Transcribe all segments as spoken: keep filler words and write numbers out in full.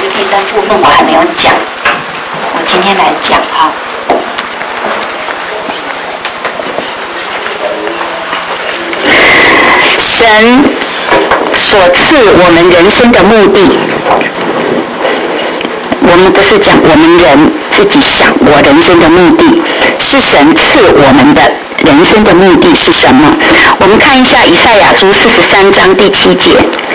第三部分我还没有讲，我今天来讲哈。神所赐我们人生的目的，我们不是讲我们人自己想我人生的目的，是神赐我们的人生的目的是什么？我们看一下以赛亚书四十三章第七节。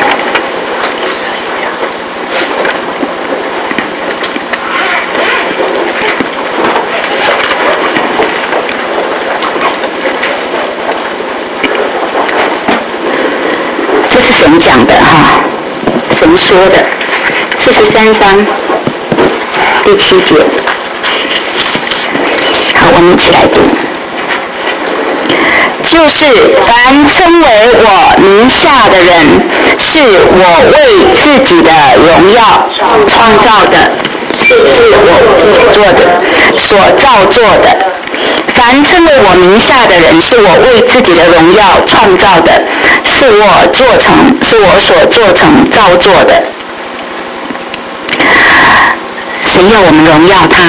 这是神讲的哈，神说的，四十三章第七节。好，我们一起来读。就是凡称为我名下的人，是我为自己的荣耀创造的，是我所做的，所造作的。凡称为我名下的人，是我为自己的荣耀创造的，是我做成，是我所做成造作的。神要我们荣耀他，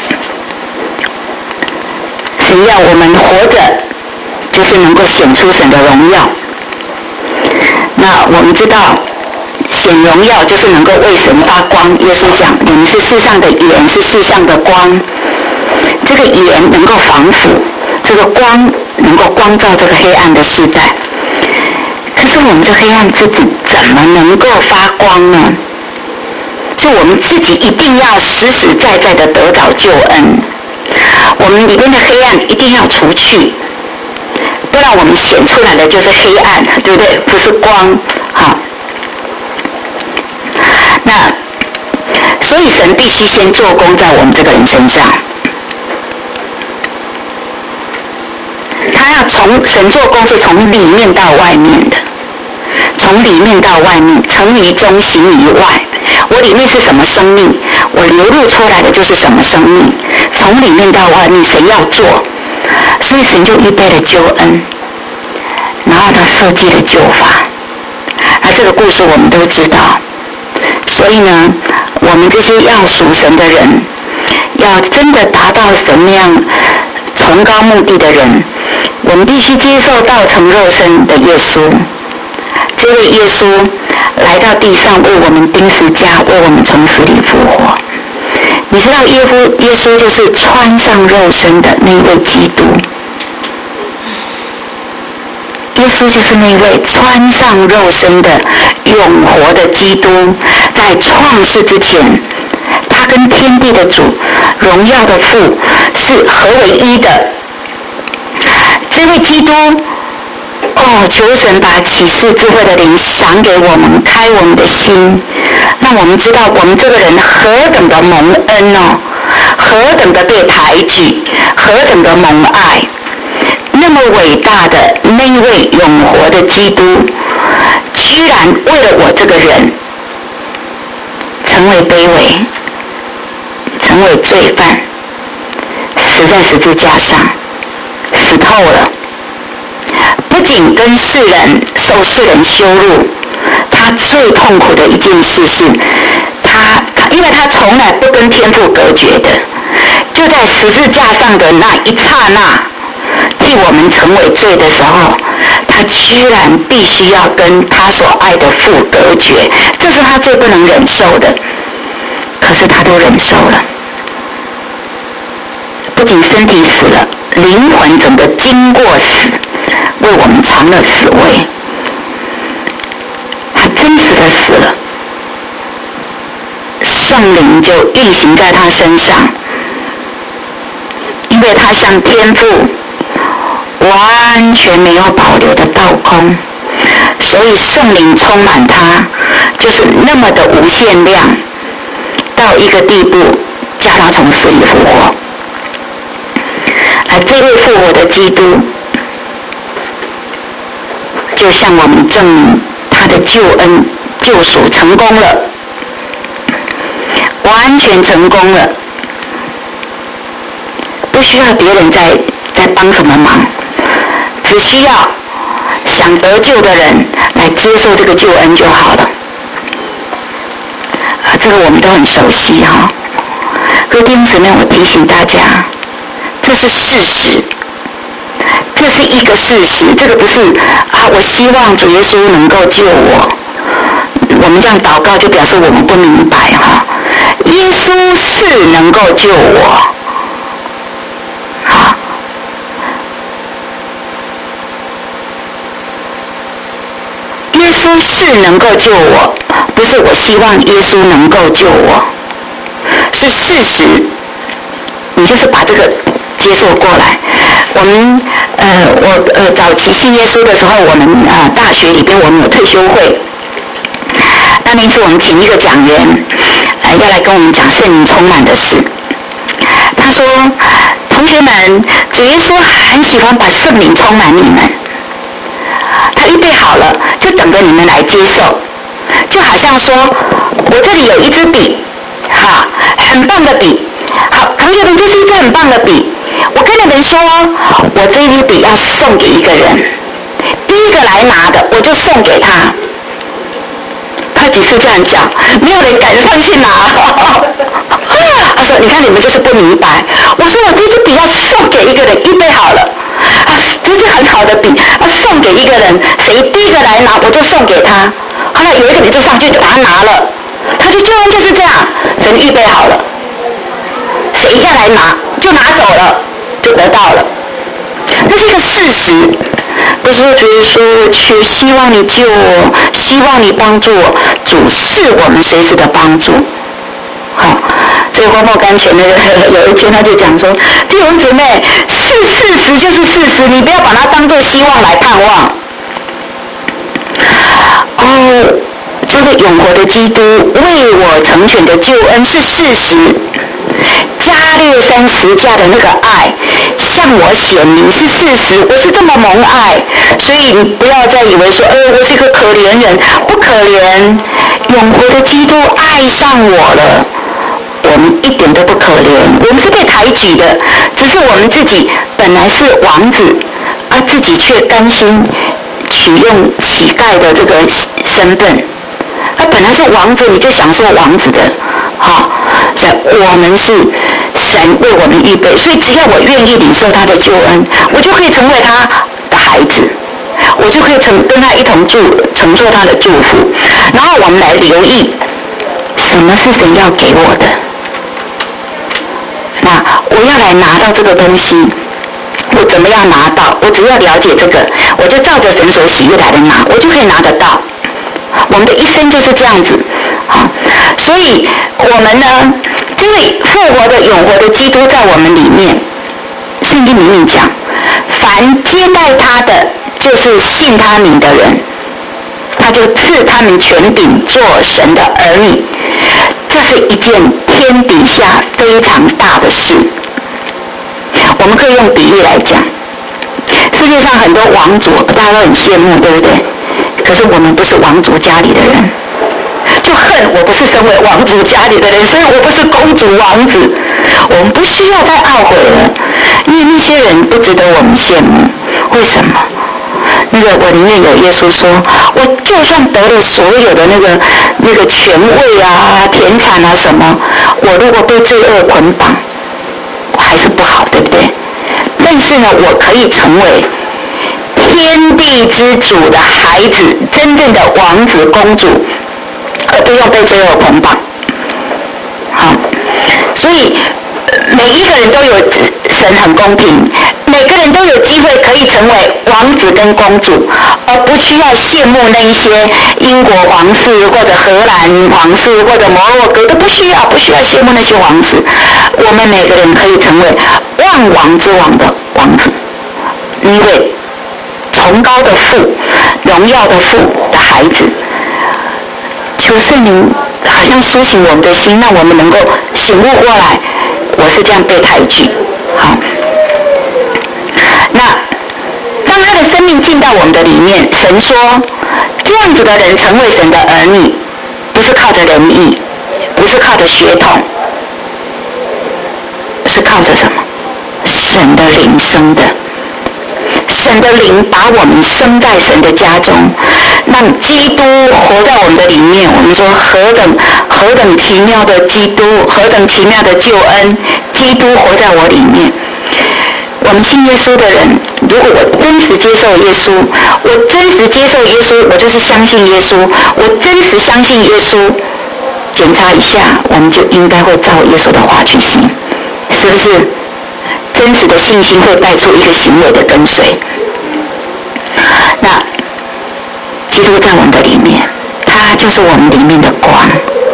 神要我们活着，就是能够显出神的荣耀。那我们知道，显荣耀就是能够为神发光。耶稣讲，你们是世上的盐，是世上的光。这个盐能够防腐，这个光能够光照这个黑暗的时代。可是我们这黑暗自己怎么能够发光呢？是我们自己一定要实实在在的得到救恩，我们里面的黑暗一定要除去，不然我们显出来的就是黑暗，对不对？不是光。好，那所以神必须先做工在我们这个人身上。他要从神做工是从里面到外面的，从里面到外面，成于中，行于外。我里面是什么生命，我流露出来的就是什么生命。从里面到外面，神要做，所以神就预备了救恩，然后他设计了救法。而这个故事我们都知道，所以呢，我们这些要属神的人，要真的达到神那样崇高目的的人，我们必须接受道成肉身的耶稣。这位耶稣来到地上，为我们钉十架，为我们从死里复活。你知道耶稣耶稣就是穿上肉身的那位基督，耶稣就是那位穿上肉身的永活的基督。在创世之前，他跟天地的主、荣耀的父是合为一的。这位基督，哦，求神把启示智慧的灵赏给我们，开我们的心，让我们知道我们这个人何等的蒙恩哦，何等的被抬举，何等的蒙爱。那么伟大的那一位永活的基督，居然为了我这个人成为卑微，成为罪犯，死在十字架上，死透了。不仅跟世人受世人羞辱，他最痛苦的一件事是他他因为他从来不跟天父隔绝的，就在十字架上的那一刹那替我们成为罪的时候，他居然必须要跟他所爱的父隔绝，这是他最不能忍受的。可是他都忍受了，不仅身体死了，灵魂整个经过死，为我们尝了死味，他真实的死了，圣灵就运行在他身上，因为他向天父完全没有保留的倒空，所以圣灵充满他，就是那么的无限量，到一个地步叫他从死里复活。而这位复活的基督就向我们证明他的救恩救赎成功了，完全成功了，不需要别人再再帮什么忙，只需要想得救的人来接受这个救恩就好了。 这个我们都很熟悉哈。各位弟兄姊妹，我提醒大家，这是事实，这是一个事实，这个不是啊，我希望主耶稣能够救我。我们这样祷告就表示我们不明白哈。耶稣是能够救我，好，耶稣是能够救我，不是我希望耶稣能够救我，是事实。你就是把这个接受过来。我们呃，我呃早期信耶稣的时候，我们啊、呃、大学里边我们有退休会。那那次我们请一个讲员，呃，要来跟我们讲圣灵充满的事。他说：“同学们，主耶稣很喜欢把圣灵充满你们，他预备好了，就等着你们来接受。就好像说，我这里有一支笔，哈，很棒的笔。好，同学们，这是一支很棒的笔。我跟你们说，我这支笔要送给一个人，第一个来拿的，我就送给他。”他几次这样讲，没有人敢上去拿。他说：“你看你们就是不明白。”我说：“我这支笔要送给一个人，预备好了。啊，这是很好的笔，要送给一个人，谁第一个来拿，我就送给他。”后来有一个人就上去就把它拿了，他就救恩就是这样，神预备好了，谁要来拿就拿走了，就得到了。这是一个事实。不是觉得说我去希望你救我，希望你帮助我，主是我们随时的帮助。好，这个花莫甘泉那个有一天他就讲说，弟兄姊妹，是事实就是事实，你不要把它当作希望来盼望。哦，这个永活的基督为我成全的救恩是事实。加略山十架的那个爱向我显明是事实，我是这么蒙爱，所以你不要再以为说，呃，我是个可怜人，不可怜，永活的基督爱上我了，我们一点都不可怜，我们是被抬举的，只是我们自己本来是王子，啊，自己却甘心取用乞丐的这个身份，他本来是王子，你就享受王子的。好，所以我们是神为我们预备，所以只要我愿意领受他的救恩，我就可以成为他的孩子，我就可以成跟他一同住承受他的祝福。然后我们来留意什么是神要给我的，那我要来拿到这个东西，我怎么样拿到？我只要了解这个，我就照着神所喜悦来的拿，我就可以拿得到。我们的一生就是这样子，好，所以我们呢，这位复活的永活的基督在我们里面，圣经里面讲，凡接待他的，就是信他名的人，他就赐他们权柄做神的儿女。这是一件天底下非常大的事。我们可以用比喻来讲，世界上很多王族，大家都很羡慕，对不对？可是我们不是王族家里的人，就恨我不是身为王族家里的人，所以我不是公主王子。我们不需要再懊悔了，因为那些人不值得我们羡慕。为什么？那个我里面有耶稣说，我就算得了所有的那个那个权位啊、田产啊什么，我如果被罪恶捆绑，还是不好，对不对？但是呢，我可以成为天地之主的孩子，真正的王子公主，而不用被罪恶捆绑。好，所以每一个人都有，神很公平，每个人都有机会可以成为王子跟公主，而不需要羡慕那一些英国皇室或者荷兰皇室或者摩洛哥，都不需要，不需要羡慕那些王子。我们每个人可以成为万王之王的王子，因为崇高的父、荣耀的父的孩子。求圣灵好像苏醒我们的心，让我们能够醒悟过来，我是这样被抬举。好，那当他的生命进到我们的里面，神说这样子的人成为神的儿女，不是靠着仁义，不是靠着血统，是靠着什么？神的灵生的。神的灵把我们生在神的家中，让基督活在我们的里面。我们说何等何等奇妙的基督，何等奇妙的救恩，基督活在我里面。我们信耶稣的人，如果我真实接受耶稣，我真实接受耶稣，我就是相信耶稣，我真实相信耶稣，检查一下，我们就应该会照耶稣的话去行，是不是？真实的信心会带出一个行为的跟随。那基督在我们的里面，他就是我们里面的光。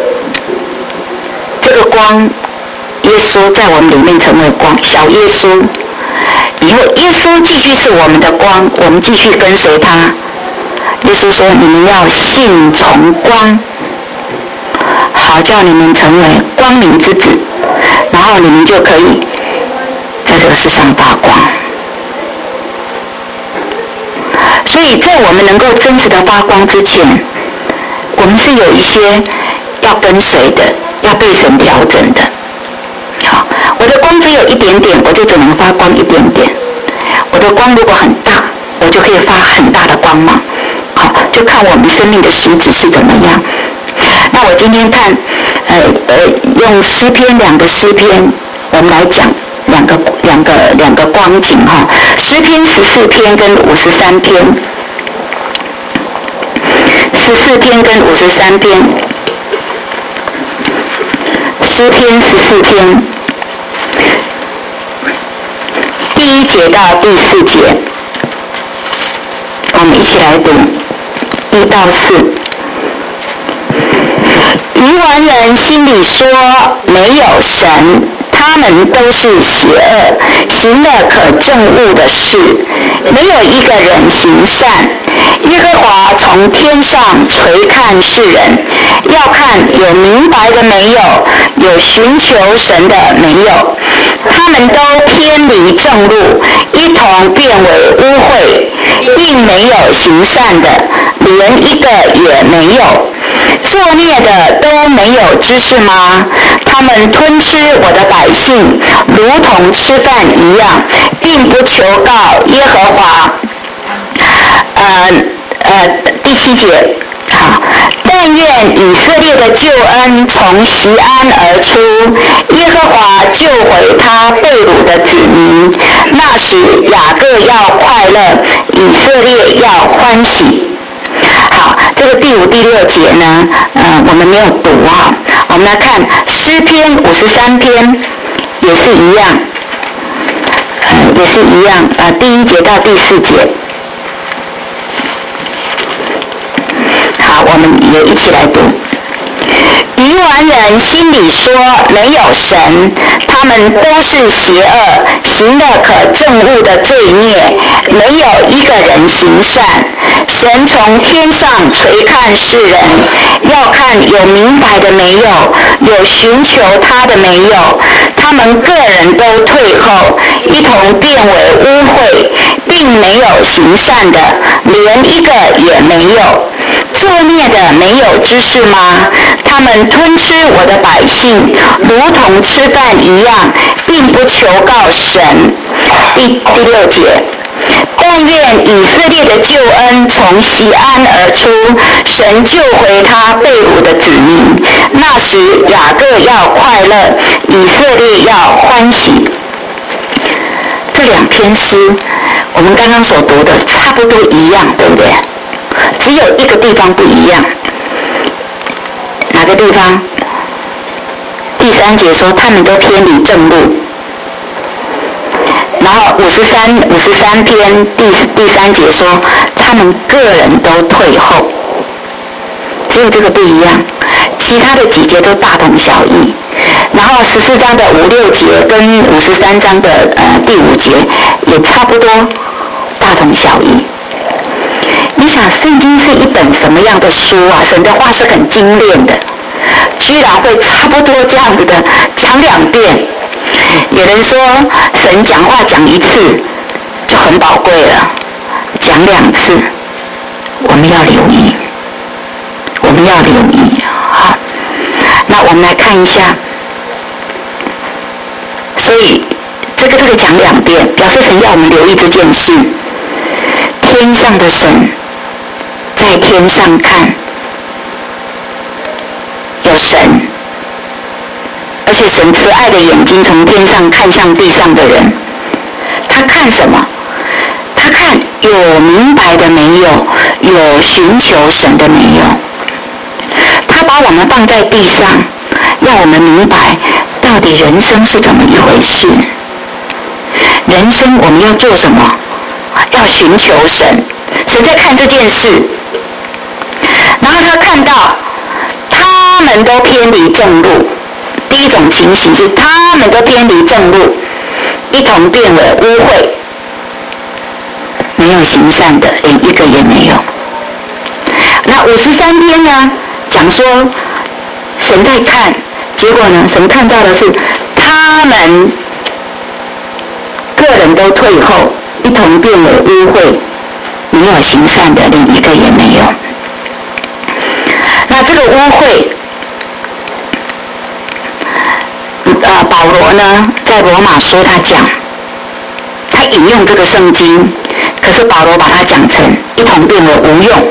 这个光，耶稣在我们里面成为光，小耶稣。以后耶稣继续是我们的光，我们继续跟随他。耶稣说：“你们要信从光，好叫你们成为光明之子，然后你们就可以在这个世上发光。”所以在我们能够真实的发光之前，我们是有一些要跟随的，要被神调整的。好，我的光只有一点点，我就只能发光一点点。我的光如果很大，我就可以发很大的光芒。好，就看我们生命的实质是怎么样。那我今天看，呃呃，用诗篇两个诗篇，我们来讲两个两个两个光景哈。诗篇十四篇跟五十三篇，十四篇跟五十三篇，诗篇十四篇。第一节到第四节，我们一起来读一到四。愚顽人心里说没有神，他们都是邪恶，行了可憎恶的事，没有一个人行善。耶和华从天上垂看世人，要看有明白的没有，有寻求神的没有。他们都偏离正路，一同变为污秽，并没有行善的，连一个也没有。作孽的都没有知识吗？他们吞吃我的百姓，如同吃饭一样，并不求告耶和华。呃呃，第七节，好，但愿以色列的救恩从锡安而出，耶和华救回他被掳的子民。那时雅各要快乐，以色列要欢喜。好，这个第五、第六节呢，呃，我们没有读啊。我们来看诗篇五十三篇，也是一样，呃，也是一样，呃，第一节到第四节。好，我们也一起来读。愚顽人心里说没有神，他们都是邪恶，行了可憎恶的罪孽，没有一个人行善。神从天上垂看世人，要看有明白的没有，有寻求他的没有。他们个人都退后，一同变为污秽，并没有行善的，连一个也没有。作孽的没有知识吗？他们吞吃我的百姓，如同吃饭一样，并不求告神。第第六节，但愿以色列的救恩从锡安而出，神救回他被掳的子民。那时雅各要快乐，以色列要欢喜。这两篇诗，我们刚刚所读的差不多一样，对不对？只有一个地方不一样，哪个地方？第三节说他们都偏离正路，然后五十三五十三篇第第三节说他们个人都退后，只有这个不一样，其他的几节都大同小异。然后十四章的五六节跟五十三章的呃第五节也差不多大同小异。你想圣经是一本什么样的书啊？神的话是很精炼的，居然会差不多这样子的讲两遍。有人说神讲话讲一次就很宝贵了，讲两次我们要留意，我们要留意。好，那我们来看一下，所以这个这个讲两遍，表示神要我们留意这件事。天上的神在天上看，有神而且神慈爱的眼睛从天上看向地上的人，他看什么？他看有明白的没有，有寻求神的没有。他把我们放在地上，让我们明白到底人生是怎么一回事。人生我们要做什么？要寻求神。神在看这件事，然后他看到他们都偏离正路。第一种情形是他们都偏离正路，一同变为污秽，没有行善的，连一个也没有。那五十三篇呢，讲说神在看，结果呢，神看到的是他们个人都退后，一同变为污秽，没有行善的，连一个也没有。那这个污秽，呃，保罗呢在罗马书他讲，他引用这个圣经，可是保罗把它讲成一同变为无用。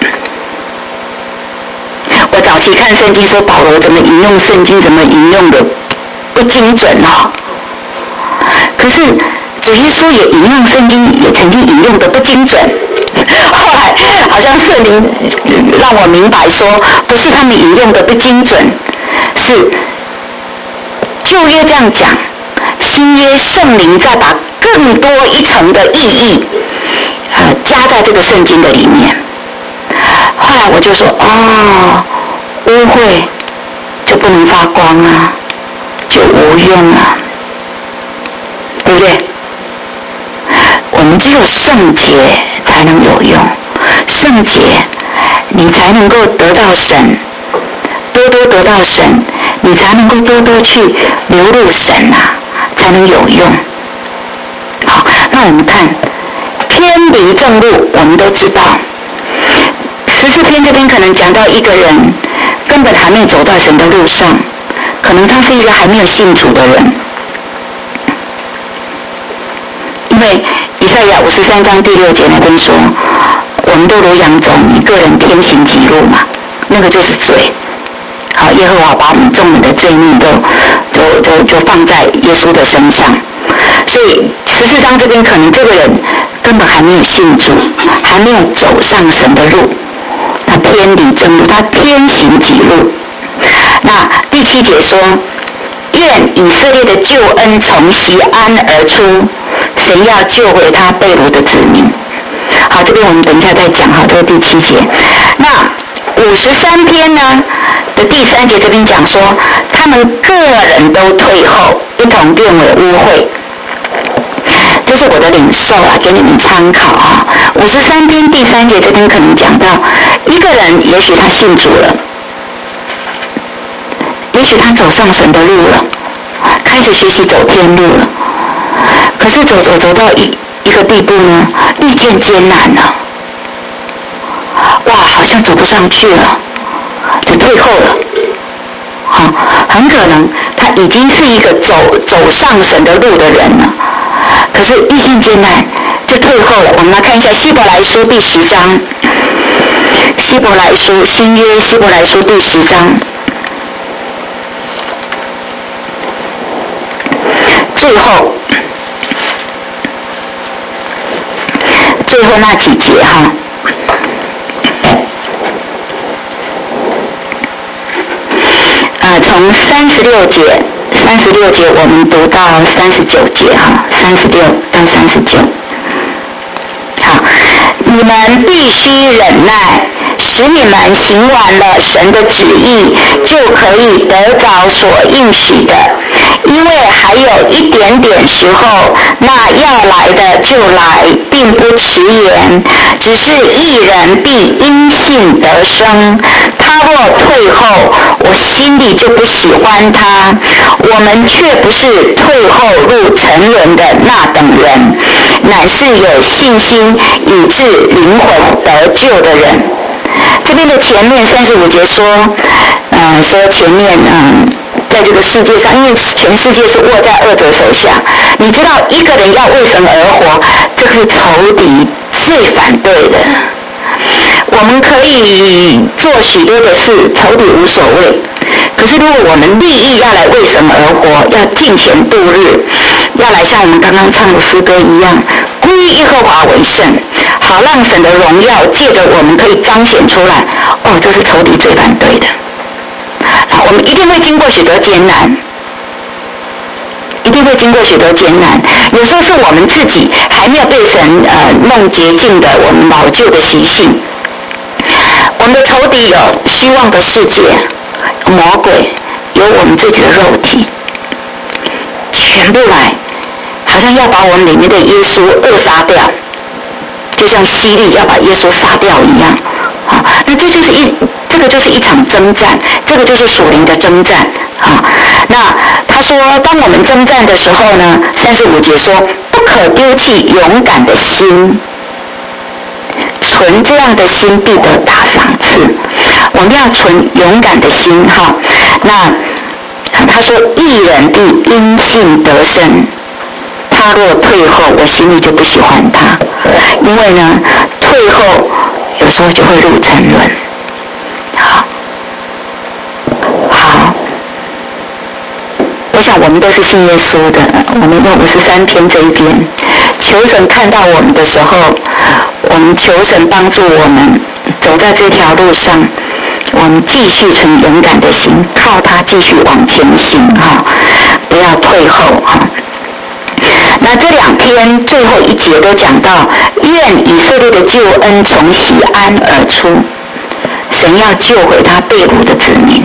我早期看圣经说保罗怎么引用圣经，怎么引用的不精准哈、哦。可是主耶稣也引用圣经，也曾经引用的不精准。后来好像圣灵让我明白说，不是他们引用的不精准，是旧约这样讲，新约圣灵再把更多一层的意义，呃，加在这个圣经的里面。后来我就说，哦，污秽就不能发光啊，就无用啊，对不对？我们只有圣洁才能有用，圣洁你才能够得到神，多多得到神，你才能够多多去流入神啊，才能有用。好，那我们看偏离正路，我们都知道十四篇这边可能讲到一个人根本还没有走到神的路上，可能他是一个还没有信主的人，因为以赛亚五十三章第六节那边说，我们都如羊走，你个人偏行己路嘛，那个就是罪。好，耶和华把我们众人的罪孽都就就就放在耶稣的身上，所以十四章这边可能这个人根本还没有信主，还没有走上神的路，他偏离正路，他偏行己路。那第七节说，愿以色列的救恩从锡安而出，神要救回他被掳的子民。好，这边我们等一下再讲哈，这个第七节。那五十三篇呢的第三节这边讲说，他们个人都退后，一同变为污秽。这是我的领受啊，给你们参考啊。五十三篇第三节这边可能讲到，一个人也许他信主了，也许他走上神的路了，开始学习走天路了，可是走走走到一一个地步呢，遇见艰难了，哇，好像走不上去了，就退后了。好，很可能他已经是一个走走上神的路的人了，可是遇见艰难就退后了。我们来看一下希伯来书第十章，希伯来书新约希伯来书第十章，最后最后那几节哈。呃，从三十六节，三十六节我们读到三十九节哈，三十六到三十九。好，你们必须忍耐，使你们行完了神的旨意，就可以得着所应许的。因为还有一点点时候，那要来的就来，并不迟延。只是义人必因信得生，他若退后，我心里就不喜欢他。我们却不是退后入沉沦的那等人，乃是有信心以致灵魂得救的人。这边的前面三十五节说，呃，说前面嗯。在这个世界上，因为全世界是握在恶者手下，你知道一个人要为神而活，这是仇敌最反对的。我们可以做许多的事，仇敌无所谓，可可是如果我们利益要来为神而活，要敬虔度日，要来像我们刚刚唱的诗歌一样，归耶和华为圣，好让神的荣耀借着我们可以彰显出来。哦，这是仇敌最反对的。我们一定会经过许多艰难，一定会经过许多艰难。有时候是我们自己还没有被神呃弄洁净的我们老旧的习性。我们的仇敌有虚妄的世界、魔鬼，有我们自己的肉体，全部来，好像要把我们里面的耶稣扼杀掉，就像希律要把耶稣杀掉一样。啊，那这就是一，这个就是一场征战，这个就是属灵的征战啊。那他说，当我们征战的时候呢，三十五节说，不可丢弃勇敢的心，存这样的心必得大赏赐。我们要存勇敢的心哈。那他说，义人必因信得生。他若退后，我心里就不喜欢他，因为呢，退后有时候就会入沉沦。好，好，我想我们都是信耶稣的，我们用五十三篇这一边，求神看到我们的时候，我们求神帮助我们走在这条路上，我们继续存勇敢的心，靠他继续往前行哈，不要退后哈。那这两篇最后一节都讲到，愿以色列的救恩从西安而出，神要救回他被掳的子民。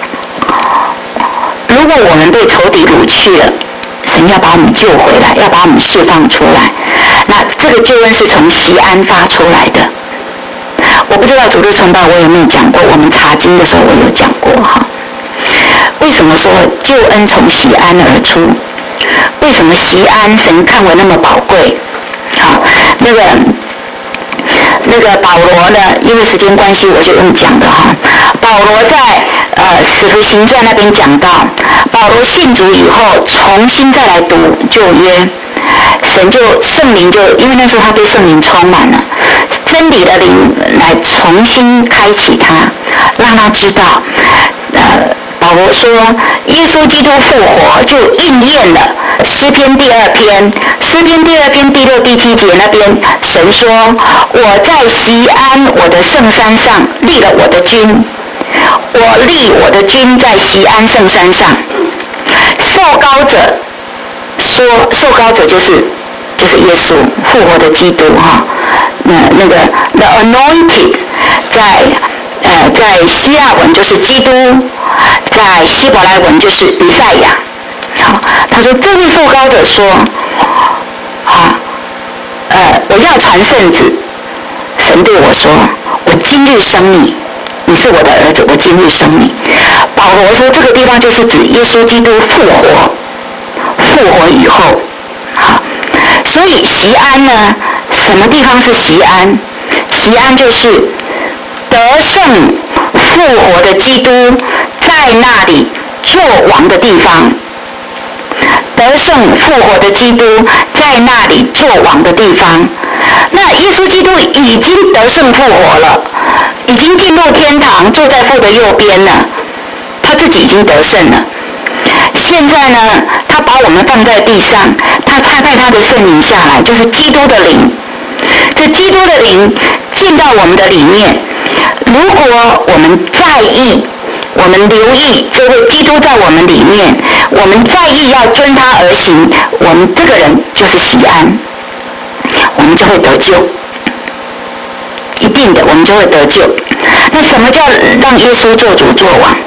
如果我们被仇敌掳去了，神要把我们救回来，要把我们释放出来。那这个救恩是从西安发出来的。我不知道主日传道我有没有讲过，我们查经的时候我有讲过哈。为什么说救恩从西安而出？为什么西安神看为那么宝贵？好，那个那个保罗呢？因为时间关系，我就用讲的哈。保罗在呃使徒行传那边讲到，保罗信主以后，重新再来读旧约，神就圣灵就因为那时候他被圣灵充满了，真理的灵来重新开启他，让他知道，呃。保罗说，耶稣基督复活就应验了诗篇第二篇，诗篇第二篇第六、第七节那边，神说：“我在锡安我的圣山上立了我的君，我立我的君在锡安圣山上。”受膏者说，受膏者就是就是耶稣复活的基督哈。那那个 the anointed 在呃在希腊文就是基督。在希伯来文就是以赛亚。好，他说这位受膏者说，啊，呃，我要传圣旨。神对我说，我今日生你，你是我的儿子，我今日生你。保罗说这个地方就是指耶稣基督复活，复活以后，好，所以锡安呢，什么地方是锡安？锡安就是得胜复活的基督在那里作王的地方，得胜复活的基督在那里作王的地方。那耶稣基督已经得胜复活了，已经进入天堂，坐在父的右边了，他自己已经得胜了。现在呢，他把我们放在地上，他差派他的圣灵下来，就是基督的灵。这基督的灵进到我们的里面，如果我们在意，我们留意这位基督在我们里面，我们在意要遵他而行，我们这个人就是锡安，我们就会得救，一定的，我们就会得救。那什么叫让耶稣做主做王？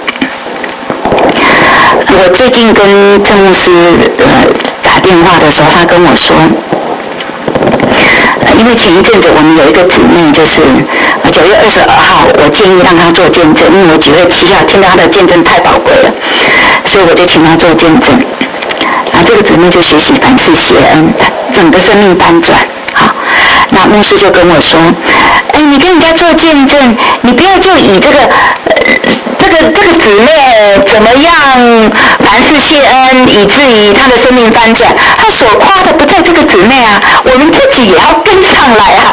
我最近跟郑牧师呃打电话的时候，他跟我说，因为前一阵子我们有一个姊妹，就是九月二十二号，我建议让她做见证，因为我九月七号听到她的见证太宝贵了，所以我就请她做见证。啊，这个姊妹就学习凡事谢恩，整个生命翻转。好，那牧师就跟我说，哎，你跟人家做见证，你不要就以这个呃这个这个姊妹怎么样凡事谢恩，以至于她的生命翻转，她所夸的不在这个姊妹啊，我们自己也要跟上来啊。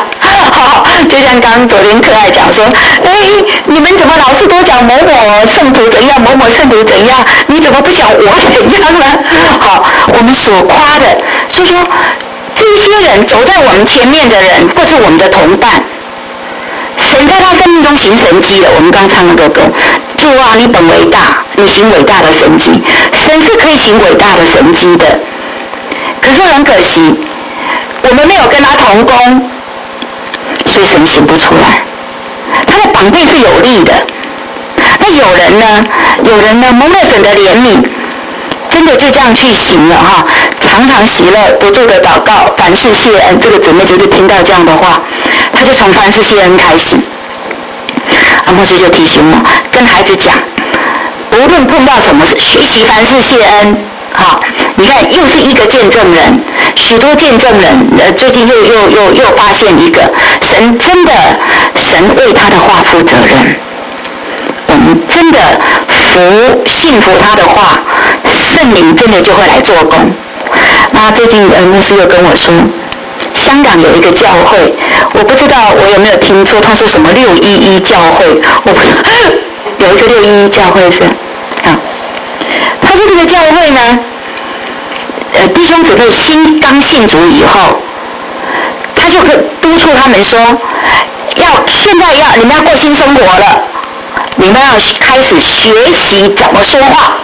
好，就像刚刚昨天课爱讲说，哎，你们怎么老是都讲某某圣徒怎样，某某圣徒怎样，你怎么不讲我怎样呢？好，我们所夸的，就说这些人走在我们前面的人，或是我们的同伴，神在他生命中行神迹了。我们刚唱那个歌，主啊，你本伟大，你行伟大的神迹，神是可以行伟大的神迹的。可是很可惜，我们没有跟他同工，所以神行不出来。他的膀臂是有力的。那有人呢？有人呢？蒙了神的怜悯，真的就这样去行了哈。常常喜乐，不住的祷告，凡事谢恩。这个姊妹就是听到这样的话，他就从凡事谢恩开始。啊，牧师就提醒我，跟孩子讲，无论碰到什么事，学习凡事谢恩。好，你看又是一个见证人，许多见证人，呃，最近又又又又发现一个，神真的，神为他的话负责任。我们真的服信服他的话，圣灵真的就会来做工。那最近呃牧师又跟我说，香港有一个教会，我不知道我有没有听错，他说什么六一一教会，我不有一个六一一教会是啊。他说这个教会呢，呃，弟兄姊妹新刚信主以后，他就督促他们说，要现在要你们要过新生活了，你们要开始学习怎么说话。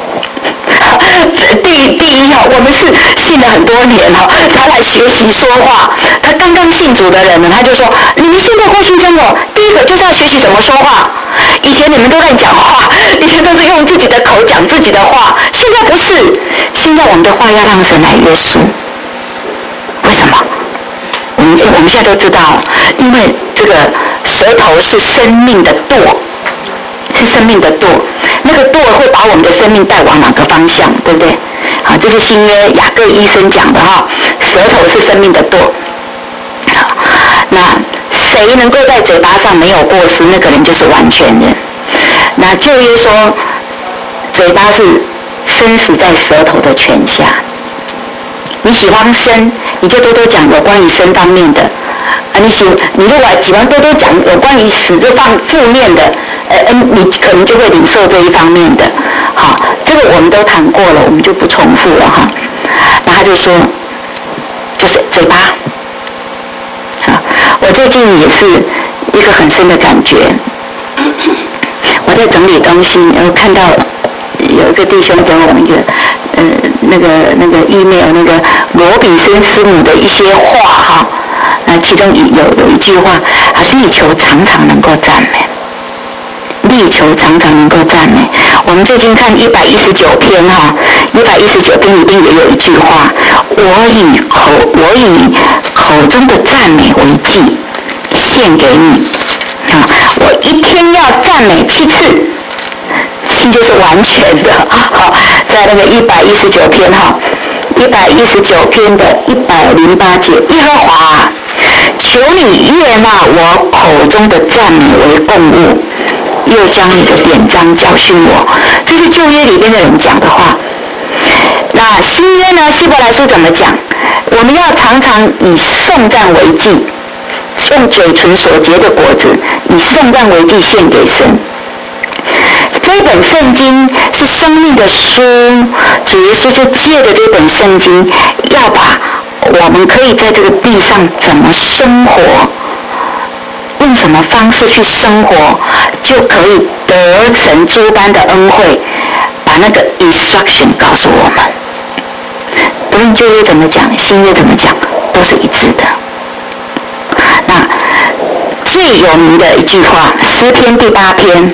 第第一哈，我们是信了很多年哈，他来学习说话。他刚刚信主的人呢，他就说：你们现在过新生活，第一个就是要学习怎么说话。以前你们都在讲话，以前都是用自己的口讲自己的话，现在不是，现在我们的话要让神来约束。为什么？我们我们现在都知道，因为这个舌头是生命的舵。是生命的舵，那个舵会把我们的生命带往哪个方向，对不对？好，这是新约雅各医生讲的哈，舌头是生命的舵。那谁能够在嘴巴上没有过失，那个人就是完全人。那旧约说，嘴巴是生死在舌头的权下。你喜欢生，你就多多讲有关于生方面的。啊，你喜你如果喜欢多多讲有关于死这方负面的，呃，你可能就会领受这一方面的。好，这个我们都谈过了，我们就不重复了哈。那他就说，就是嘴巴。好，我最近也是一个很深的感觉。我在整理东西，然后看到有一个弟兄给我一个呃那个那个 email 那个罗比森师母的一些话哈。那其中有有一句话，啊，力求常常能够赞美，力求常常能够赞美。我们最近看一百一十九篇哈，一百一十九篇里边也有一句话，我以口我以口中的赞美为祭，献给你。啊，我一天要赞美七次，七就是完全的。好，在那个一百一十九篇哈，一百一十九篇的一百零八节，耶和华啊，求你悦纳我口中的赞美为供物，又将你的典章教训我。这是旧约里边的人讲的话。那新约呢？希伯来书怎么讲？我们要常常以颂赞为祭，用嘴唇所结的果子，以颂赞为祭献给神。这本圣经是生命的书，主耶稣就借着这本圣经，要把我们可以在这个地上怎么生活，用什么方式去生活，就可以得神诸般的恩惠，把那个 instruction 告诉我们。不论旧约怎么讲，新约怎么讲，都是一致的。那最有名的一句话，诗篇第八篇，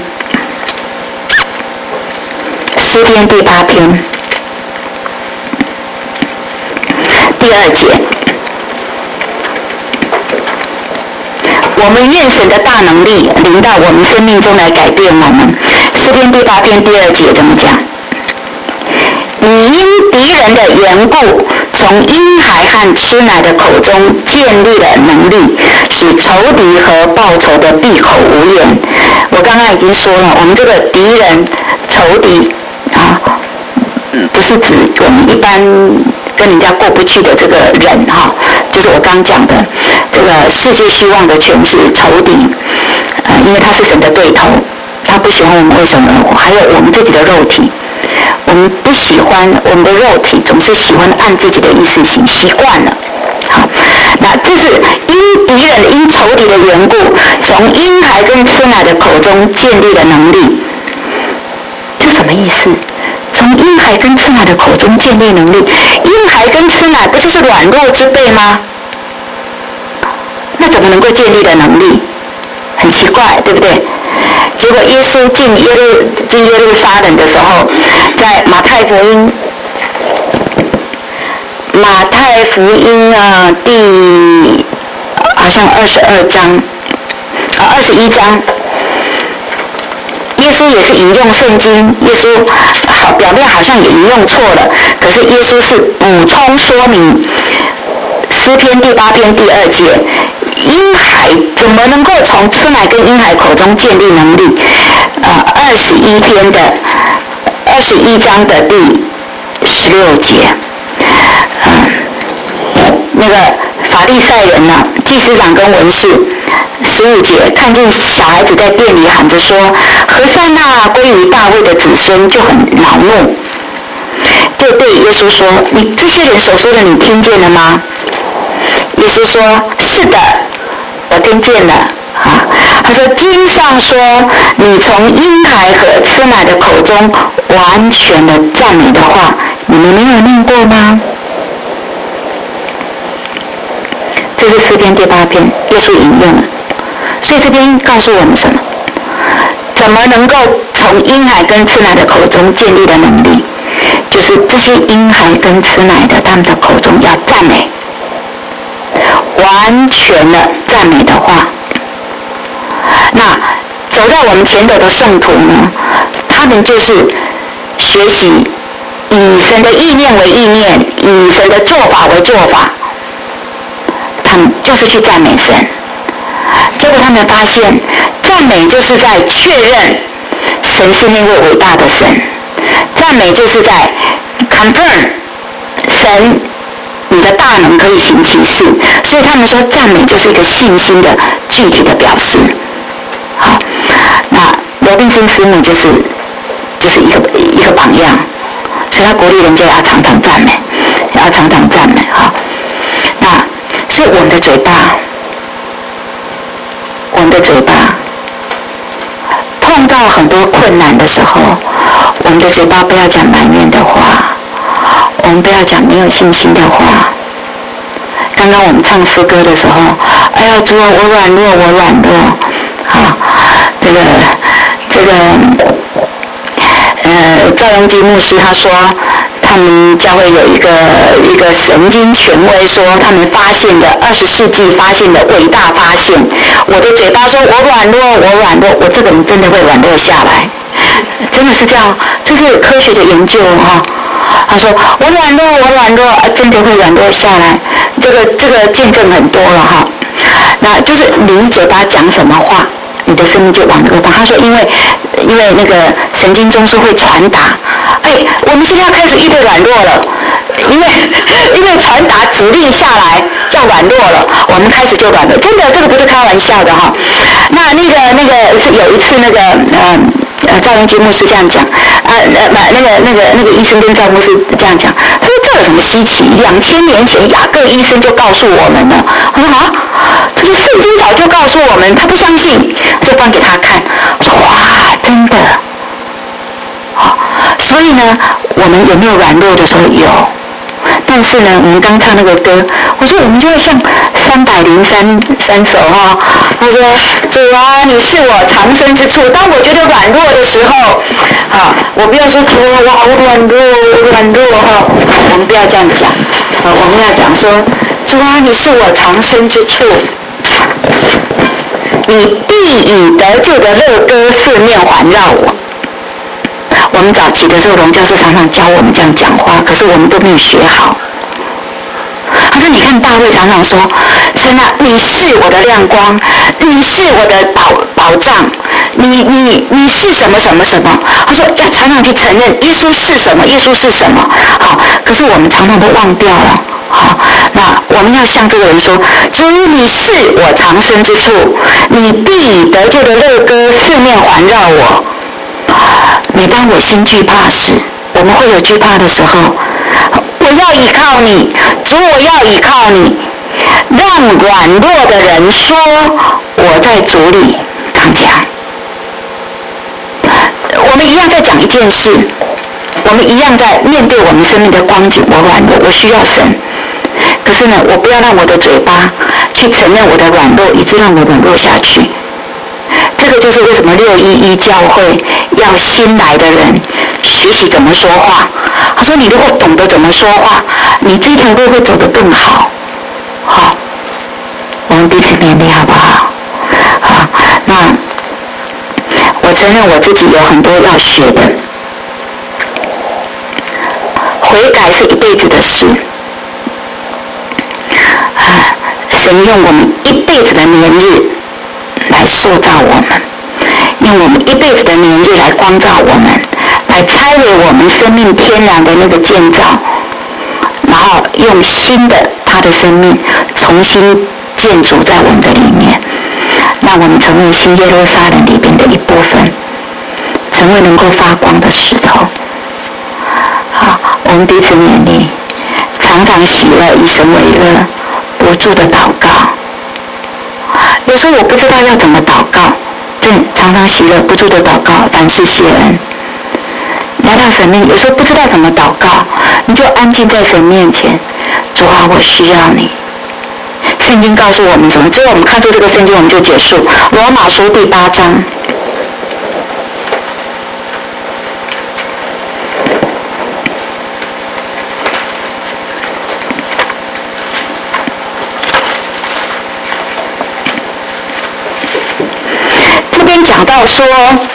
诗篇第八篇第二节，我们愿神的大能力临到我们生命中来改变我们。诗篇第八篇第二节怎么讲？你因敌人的缘故，从婴孩和吃奶的口中建立了能力，使仇敌和报仇的闭口无言。我刚刚已经说了，我们这个敌人、仇敌啊，不是指我们一般跟人家过不去的这个人哈， 就是我刚讲的这个世界虚妄的权势仇敌，呃，因为他是神的对头，他不喜欢我们为什么而活，还有我们自己的肉体，我们不喜欢我们的肉体总是喜欢按自己的意思行，习惯了。好，那这是因敌人因仇敌的缘故，从婴孩跟吃奶的口中建立了能力。这什么意思？从婴孩跟吃奶的口中建立能力，婴孩跟吃奶不就是软弱之辈吗？那怎么能够建立的能力？很奇怪，对不对？结果耶稣进耶路进耶路撒冷的时候，在马太福音马太福音啊第好像二十二章啊二十一章。耶稣也是引用圣经，耶稣好表面好像也引用错了，可是耶稣是补充说明诗篇第八篇第二节，婴孩怎么能够从吃奶跟婴孩口中建立能力？呃，二十一篇的二十一章的第十六节，嗯、呃，那个法利赛人呢、啊，祭司长跟文士。十五节，看见小孩子在店里喊着说：“和散那归于大卫的子孙”，就很恼怒，就对耶稣说：“你这些人所说的，你听见了吗？”耶稣说：“是的，我听见了。”啊，他说：“经上说，你从婴孩和吃奶的口中完全的赞美的话，你们没有念过吗？”这是诗篇第八篇，耶稣引用了。所以这边告诉我们什么？怎么能够从婴孩跟吃奶的口中建立的能力？就是这些婴孩跟吃奶的，他们的口中要赞美，完全的赞美的话。那走在我们前头的圣徒呢，他们就是学习以神的意念为意念，以神的做法为做法，他们就是去赞美神。结果他们发现，赞美就是在确认神是那位伟大的神，赞美就是在 confirm 神你的大能可以行其事，所以他们说赞美就是一个信心的具体的表示。好，那罗宾森师母就是就是一个一个榜样，所以他鼓励人家要常常赞美，要常常赞美。好，那所以我们的嘴巴。我们的嘴巴碰到很多困难的时候，我们的嘴巴不要讲埋怨的话，我们不要讲没有信心的话。刚刚我们唱诗歌的时候，哎呀主啊，我软弱，我软弱。好，这个这个呃，赵荣基牧师他说，他们教会有一个一个神经权威说，他们发现的二十世纪发现的伟大发现。我的嘴巴说我软弱，我软弱，我这个人真的会软弱下来，真的是这样，这是科学的研究哈、哦。他说我软弱，我软弱，啊，真的会软弱下来，这个这个见证很多了哈。那就是你嘴巴讲什么话，你的生命就往那个方。他说因为因为那个神经中枢会传达，哎，我们现在要开始预备软弱了，因为因为传达指令下来要软弱了，我们开始就软弱，真的这个不是开玩笑的哈。那那个那个是有一次那个呃呃赵荣基牧师这样讲，啊呃那个那个那个医生跟赵牧师这样讲，他说这有什么稀奇？两千年前雅各医生就告诉我们了。我说啊，这个圣经早就告诉我们，他不相信，就翻给他看。我说哇，真的。好，所以呢，我们有没有软弱的时候？有。但是呢，我们刚唱那个歌，我说我们就会像三百零三三首哈。他说：“主啊，你是我藏身之处。当我觉得软弱的时候，啊，我不要说主啊，我好软弱，我软弱哈。我们不要这样讲，啊，我们要讲说，主啊，你是我藏身之处。你必以得救的乐歌四面环绕我。”我们早期的时候，龙教授常常教我们这样讲话，可是我们都没有学好。他说：“你看大卫常常说，神啊，你是我的亮光，你是我的保保障，你你你是什么什么什么。”他说要常常去承认耶稣是什么，耶稣是什么。好，可是我们常常都忘掉了。 好，那我们要向这个人说：主，你是我藏身之处，你必得救的乐歌四面环绕我。每当我心惧怕时，我们会有惧怕的时候，我要依靠你，主，我要依靠你，让软弱的人说我在主里刚强。我们一样在讲一件事，我们一样在面对我们生命的光景，我软弱，我需要神。可是呢，我不要让我的嘴巴去承认我的软弱，以致让我软弱下去。这个就是为什么六一一教会要新来的人学习怎么说话。他说，你如果懂得怎么说话，你这条路会走得更好。好，我们彼此勉励好不好？好，那我承认我自己有很多要学的，悔改是一辈子的事。神用我们一辈子的年日来塑造我们，用我们一辈子的年日来光照我们，来拆毁我们生命天然的那个建造，然后用新的他的生命重新建筑在我们的里面，让我们成为新耶路撒冷里边的一部分，成为能够发光的石头。好，我们彼此勉励，常常喜乐，以神为乐，不住的祷告。有时候我不知道要怎么祷告，但常常喜乐，不住的祷告，凡事谢恩。来到神面，有时候不知道怎么祷告，你就安静在神面前，主啊，我需要你。圣经告诉我们什么？最后我们看出这个圣经，我们就结束。罗马书第八章。讲到说，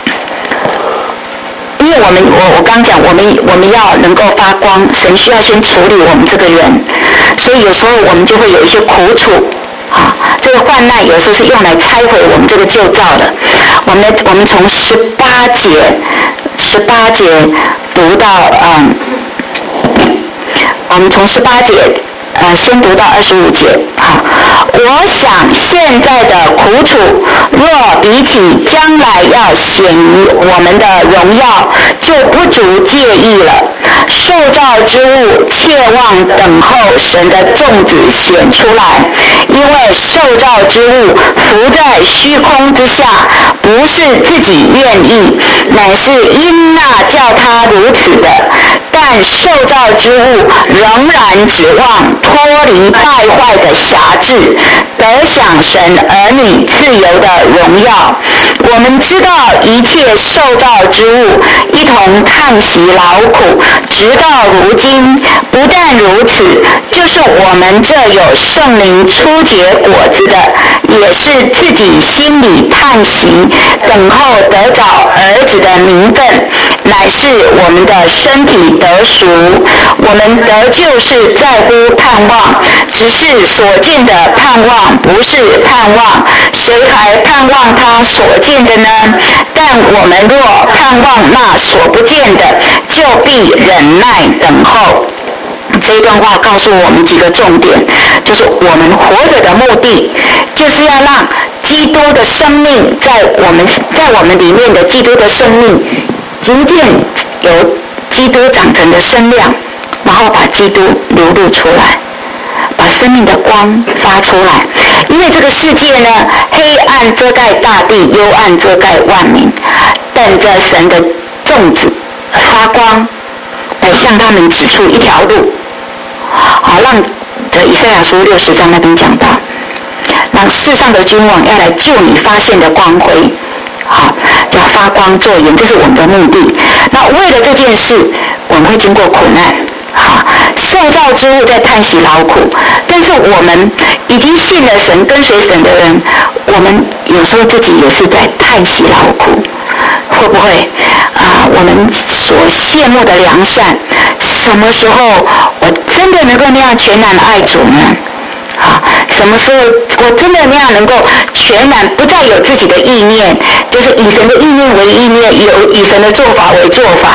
因为我们我我刚讲，我们我们要能够发光，神需要先处理我们这个人，所以有时候我们就会有一些苦楚啊。这个患难有时候是用来拆毁我们这个旧造的。我们我们从十八节十八节读到嗯，我们从十八节呃先读到二十五节。好，我想现在的苦楚，若比起将来要显于我们的荣耀，就不足介意了。受造之物切望等候神的种子显出来，因为受造之物浮在虚空之下，不是自己愿意，乃是因那叫他如此的。但受造之物仍然指望脱离败坏的辖制，得享神儿女自由的荣耀。我们知道一切受造之物一同叹息劳苦，直到如今。不但如此，就是我们这有圣灵初结果子的，也是自己心里叹息，等候得着儿子的名分，乃是我们的身体得赎。我们得救是在乎盼望，只是所见的盼望不是盼望，谁还盼望他所见的呢？但我们若盼望那所不见的，就必忍耐等候。这一段话告诉我们几个重点，就是我们活着的目的，就是要让基督的生命在我们在我们里面的基督的生命逐渐由基督长成的身量，然后把基督流露出来，把生命的光发出来。因为这个世界呢，黑暗遮盖大地，幽暗遮盖万民，等着神的种子发光，来向他们指出一条路。好，让这以赛亚书六十章那边讲到，让世上的君王要来救你发现的光辉，好，叫发光作盐，这是我们的目的。那为了这件事，我们会经过苦难。好，受造之物在叹息劳苦，但是我们已经信了神、跟随神的人，我们有时候自己也是在叹息劳苦。会不会啊、呃？我们所羡慕的良善，什么时候我真的能够那样全然爱主呢？啊，什么时候我真的那样能够全然不再有自己的意念，就是以神的意念为意念，有以神的做法为做法，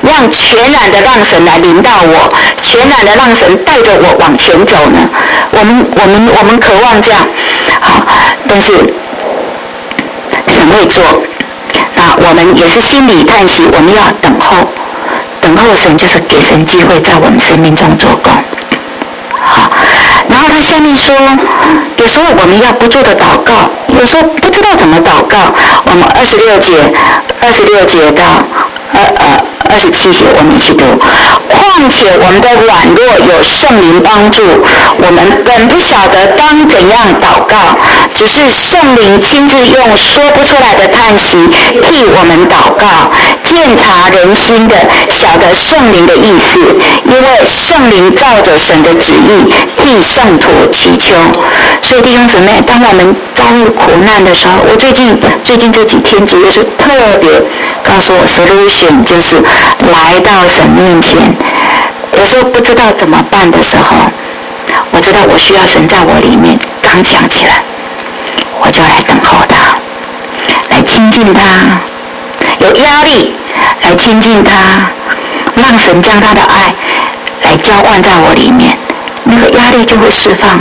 让全然的让神来临到我，全然的让神带着我往前走呢？我们我们我们渴望这样，好，但是神会做，那我们也是心里叹息，我们要等候，等候神就是给神机会在我们生命中做工。好，然后他下面说，有时候我们要不住的祷告，有时候不知道怎么祷告。我们二十六节，二十六节到二呃二十七节，我们一起读。况且我们的软弱有圣灵帮助，我们本不晓得当怎样祷告，只是圣灵亲自用说不出来的叹息替我们祷告，鉴察人心的，晓得圣灵的意思，因为圣灵照着神的旨意替圣徒祈求。所以弟兄姊妹，当我们遭遇苦难的时候，我最近最近这几天主耶稣特别告诉我 solution， 就是来到神面前。有时候不知道怎么办的时候，我知道我需要神在我里面刚强起来，我就来等候他，来亲近他，有压力来亲近他，让神将他的爱来浇灌在我里面，那个压力就会释放，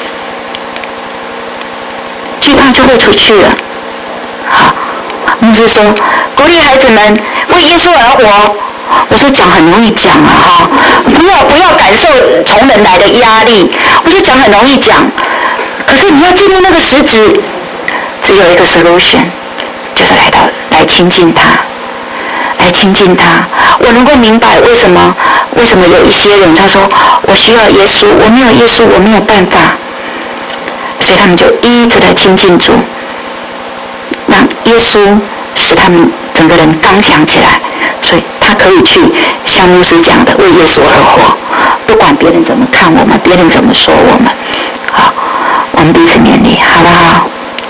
惧怕就会出去了。好，牧师说鼓励孩子们为耶稣而活。我说讲很容易讲啊，哈，不要不要感受从人来的压力。我就讲很容易讲，可是你要进入那个实质，只有一个 solution， 就是来到来亲近他，来亲近他。我能够明白为什么为什么有一些人他说我需要耶稣，我没有耶稣我没有办法，所以他们就一直在亲近主，让耶稣使他们整个人刚强起来。所以他可以去像牧师讲的为耶稣而活，不管别人怎么看我们，别人怎么说我们。好，我们彼此勉励好不好？